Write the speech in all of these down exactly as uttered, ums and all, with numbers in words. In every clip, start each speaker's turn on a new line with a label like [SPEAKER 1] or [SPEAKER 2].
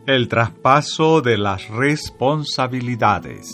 [SPEAKER 1] El traspaso de las responsabilidades.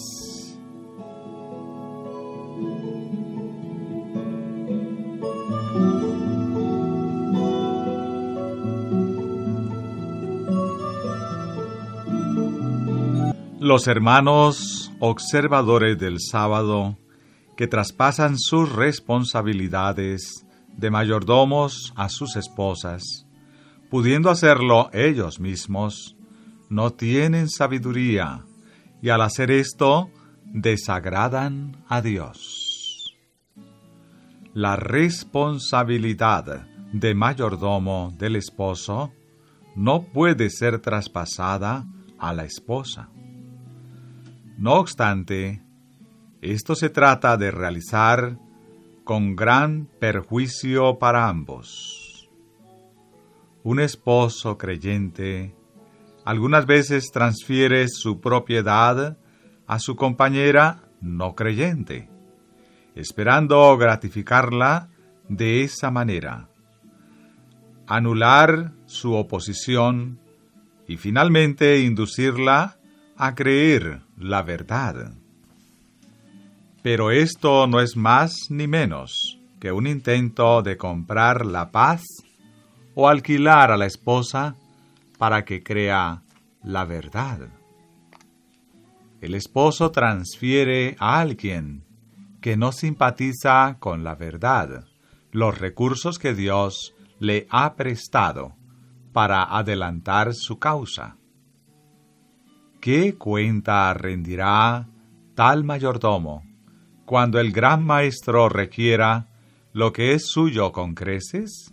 [SPEAKER 1] Los hermanos observadores del sábado que traspasan sus responsabilidades de mayordomos a sus esposas, pudiendo hacerlo ellos mismos, no tienen sabiduría, y al hacer esto, desagradan a Dios. La responsabilidad de mayordomo del esposo no puede ser traspasada a la esposa. No obstante, esto se trata de realizar con gran perjuicio para ambos. Un esposo creyente algunas veces transfiere su propiedad a su compañera no creyente, esperando gratificarla de esa manera, anular su oposición y finalmente inducirla a creer la verdad. Pero esto no es más ni menos que un intento de comprar la paz o alquilar a la esposa para que crea la verdad. El esposo transfiere a alguien que no simpatiza con la verdad los recursos que Dios le ha prestado para adelantar su causa. ¿Qué cuenta rendirá tal mayordomo cuando el gran maestro requiera lo que es suyo con creces?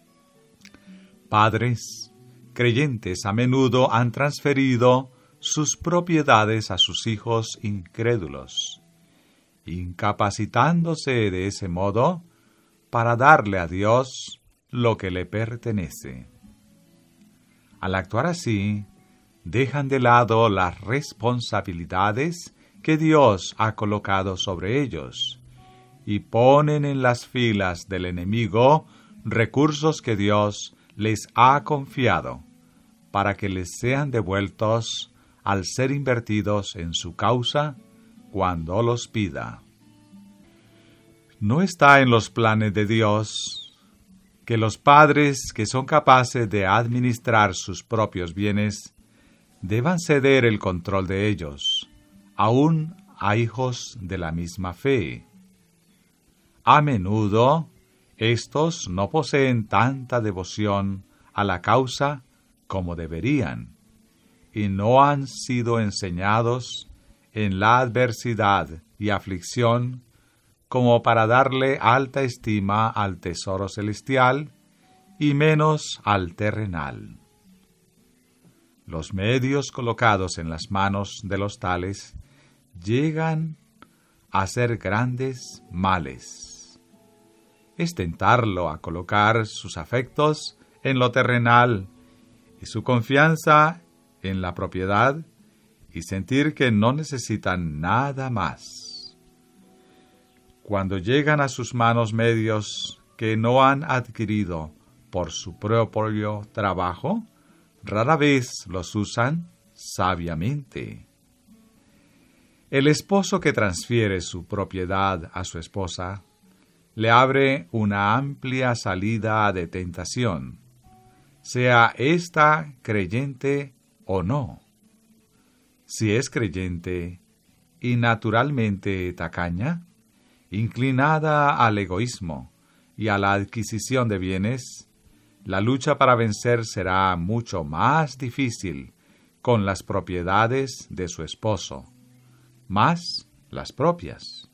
[SPEAKER 1] Padres creyentes a menudo han transferido sus propiedades a sus hijos incrédulos, incapacitándose de ese modo para darle a Dios lo que le pertenece. Al actuar así, dejan de lado las responsabilidades que Dios ha colocado sobre ellos y ponen en las filas del enemigo recursos que Dios les ha confiado para que les sean devueltos al ser invertidos en su causa cuando los pida. No está en los planes de Dios que los padres que son capaces de administrar sus propios bienes deban ceder el control de ellos, aún a hijos de la misma fe. A menudo, estos no poseen tanta devoción a la causa como deberían, y no han sido enseñados en la adversidad y aflicción como para darle alta estima al tesoro celestial y menos al terrenal. Los medios colocados en las manos de los tales llegan a ser grandes males. Es tentarlo a colocar sus afectos en lo terrenal y su confianza en la propiedad y sentir que no necesitan nada más. Cuando llegan a sus manos medios que no han adquirido por su propio trabajo, rara vez los usan sabiamente. El esposo que transfiere su propiedad a su esposa le abre una amplia salida de tentación, sea ésta creyente o no. Si es creyente y naturalmente tacaña, inclinada al egoísmo y a la adquisición de bienes, la lucha para vencer será mucho más difícil con las propiedades de su esposo, más las propias.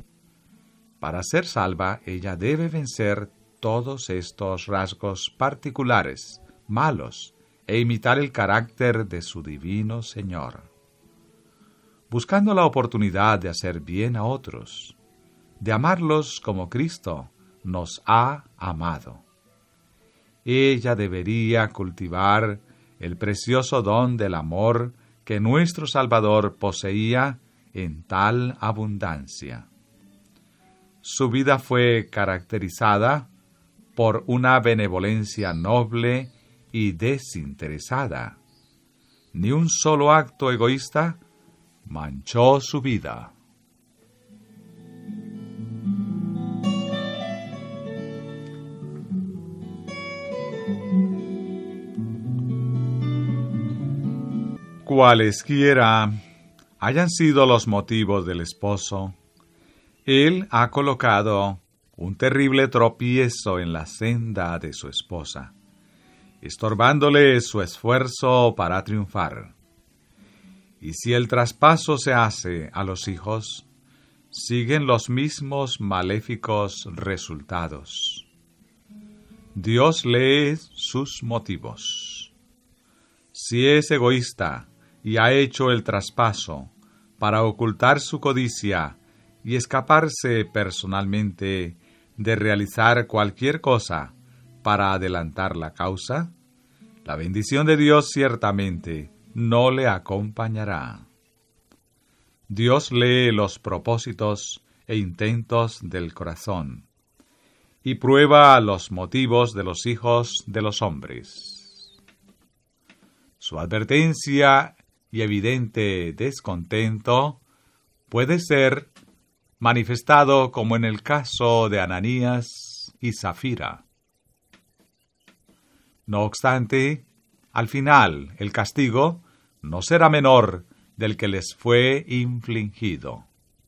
[SPEAKER 1] Para ser salva, ella debe vencer todos estos rasgos particulares, malos, e imitar el carácter de su divino Señor. Buscando la oportunidad de hacer bien a otros, de amarlos como Cristo nos ha amado. Ella debería cultivar el precioso don del amor que nuestro Salvador poseía en tal abundancia. Su vida fue caracterizada por una benevolencia noble y desinteresada. ni un solo acto egoísta manchó su vida. Cualesquiera hayan sido los motivos del esposo, él ha colocado un terrible tropiezo en la senda de su esposa, estorbándole su esfuerzo para triunfar. Y si el traspaso se hace a los hijos, siguen los mismos maléficos resultados. Dios lee sus motivos. Si es egoísta y ha hecho el traspaso para ocultar su codicia y escaparse personalmente de realizar cualquier cosa para adelantar la causa, la bendición de Dios ciertamente no le acompañará. Dios lee los propósitos e intentos del corazón y prueba los motivos de los hijos de los hombres. Su advertencia y evidente descontento puede ser manifestado como en el caso de Ananías y Zafira. No obstante, al final el castigo no será menor del que les fue infligido.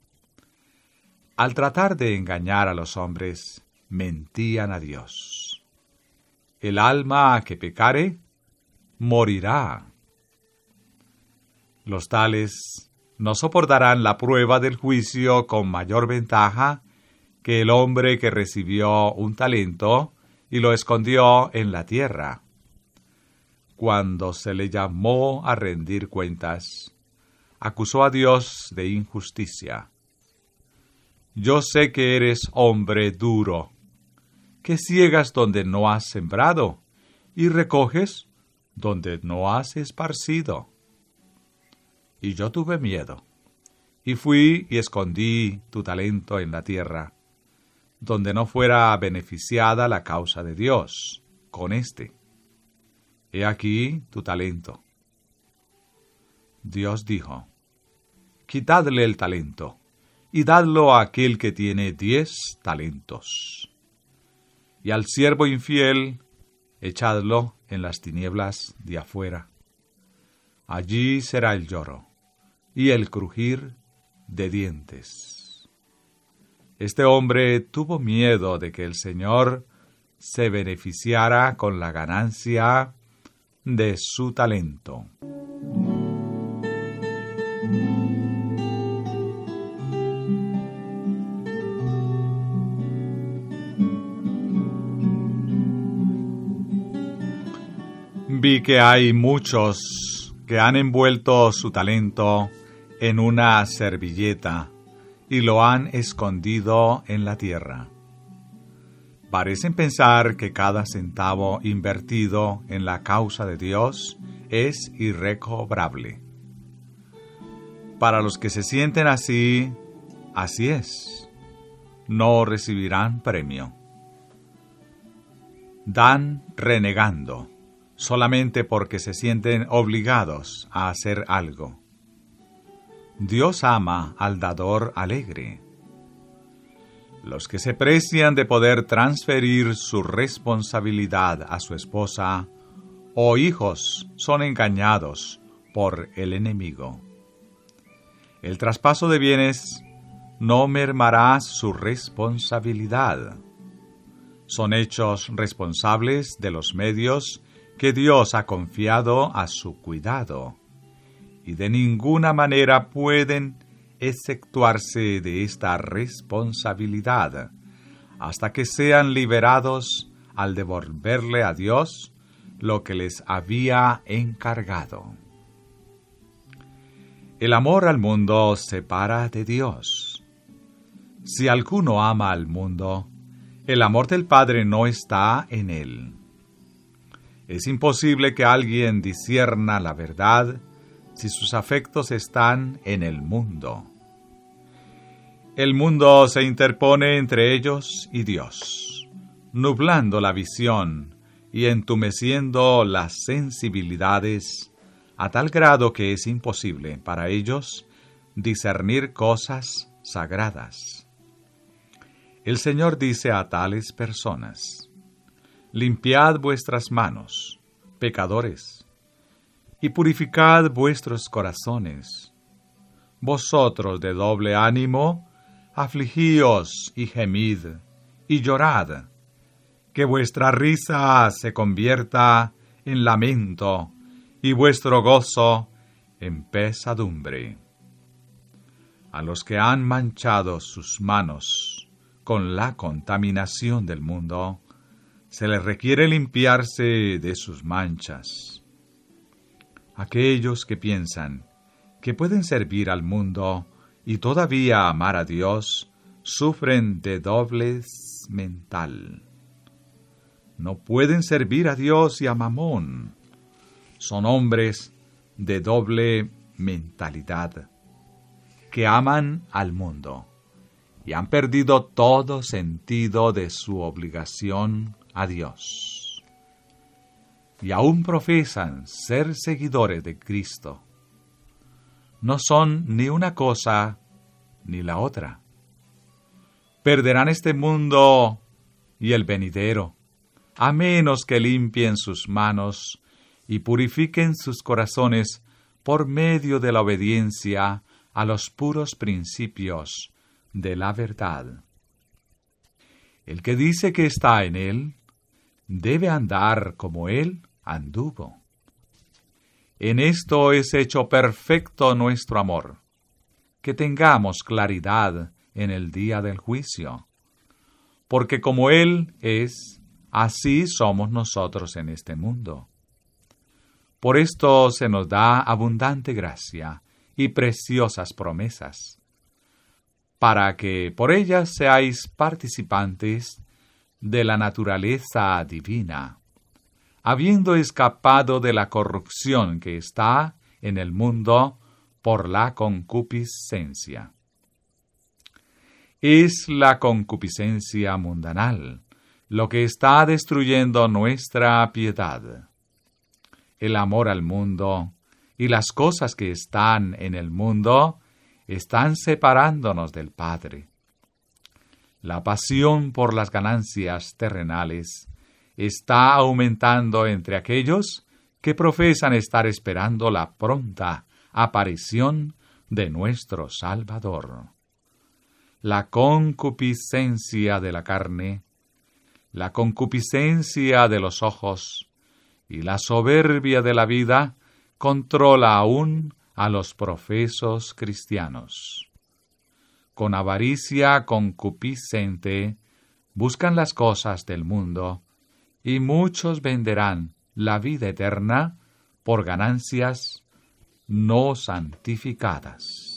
[SPEAKER 1] Al tratar de engañar a los hombres, mentían a Dios. El alma que pecare, morirá. Los tales no soportarán la prueba del juicio con mayor ventaja que el hombre que recibió un talento y lo escondió en la tierra. Cuando se le llamó a rendir cuentas, acusó a Dios de injusticia. Yo sé que eres hombre duro, que ciegas donde no has sembrado y recoges donde no has esparcido. Y yo tuve miedo, y fui y escondí tu talento en la tierra, donde no fuera beneficiada la causa de Dios con éste. He aquí tu talento. Dios dijo, quitadle el talento, y dadlo a aquel que tiene diez talentos. Y al siervo infiel, echadlo en las tinieblas de afuera. Allí será el lloro y el crujir de dientes. Este hombre tuvo miedo de que el Señor se beneficiara con la ganancia de su talento. Vi que hay muchos que han envuelto su talento en una servilleta y lo han escondido en la tierra. Parecen pensar que cada centavo invertido en la causa de Dios es irrecobrable. Para los que se sienten así, así es. No recibirán premio. Dan renegando, solamente porque se sienten obligados a hacer algo. Dios ama al dador alegre. Los que se precian de poder transferir su responsabilidad a su esposa o hijos son engañados por el enemigo. El traspaso de bienes no mermará su responsabilidad. Son hechos responsables de los medios que Dios ha confiado a su cuidado, y de ninguna manera pueden exceptuarse de esta responsabilidad hasta que sean liberados al devolverle a Dios lo que les había encargado. El amor al mundo separa de Dios. Si alguno ama al mundo, el amor del Padre no está en él. Es imposible que alguien discierna la verdad si sus afectos están en el mundo. El mundo se interpone entre ellos y Dios, nublando la visión y entumeciendo las sensibilidades a tal grado que es imposible para ellos discernir cosas sagradas. El Señor dice a tales personas: limpiad vuestras manos, pecadores, y purificad vuestros corazones. Vosotros de doble ánimo, afligíos y gemid, y llorad, que vuestra risa se convierta en lamento, y vuestro gozo en pesadumbre. A los que han manchado sus manos con la contaminación del mundo, se les requiere limpiarse de sus manchas. Aquellos que piensan que pueden servir al mundo y todavía amar a Dios, sufren de doblez mental. No pueden servir a Dios y a Mamón. Son hombres de doble mentalidad, que aman al mundo y han perdido todo sentido de su obligación a Dios. Y aún profesan ser seguidores de Cristo. No son ni una cosa ni la otra. Perderán este mundo y el venidero, a menos que limpien sus manos y purifiquen sus corazones por medio de la obediencia a los puros principios de la verdad. El que dice que está en él, debe andar como él anduvo. En esto es hecho perfecto nuestro amor, que tengamos claridad en el día del juicio, porque como Él es, así somos nosotros en este mundo. Por esto se nos da abundante gracia y preciosas promesas, para que por ellas seáis participantes de la naturaleza divina, habiendo escapado de la corrupción que está en el mundo por la concupiscencia. Es la concupiscencia mundanal lo que está destruyendo nuestra piedad. El amor al mundo y las cosas que están en el mundo están separándonos del Padre. La pasión por las ganancias terrenales está aumentando entre aquellos que profesan estar esperando la pronta aparición de nuestro Salvador. La concupiscencia de la carne, la concupiscencia de los ojos y la soberbia de la vida controla aún a los profesos cristianos. Con avaricia concupiscente buscan las cosas del mundo, y muchos venderán la vida eterna por ganancias no santificadas.